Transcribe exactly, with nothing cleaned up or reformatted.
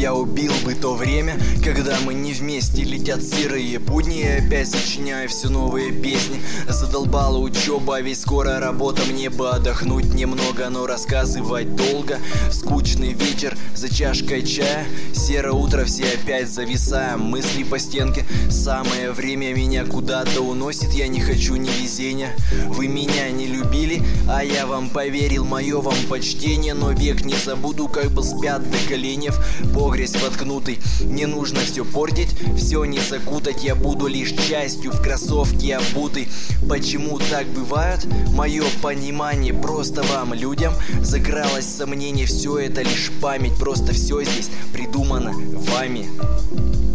я убил бы то время, когда мы не вместе. Летят серые будни, и опять сочиняю все новые песни. Задолбала учеба, ведь скоро работа. Мне бы отдохнуть немного, но рассказывать долго. Скучный вечер за чашкой чая, серое утро, все опять зависаем. Мысли по стенке, самое время меня куда-то уносит. Я не хочу ни везения. Вы меня не любили, а я вам поверил, мое вам почтение. Но век не забуду, как был спят до коленев, погрязь воткнутый. Не нужно все портить, все не закутать. Я буду лишь частью в кроссовке обутый. Почему так бывает? Мое понимание просто вам, людям, закралось сомнение. Все это лишь память, просто все здесь придумано вами.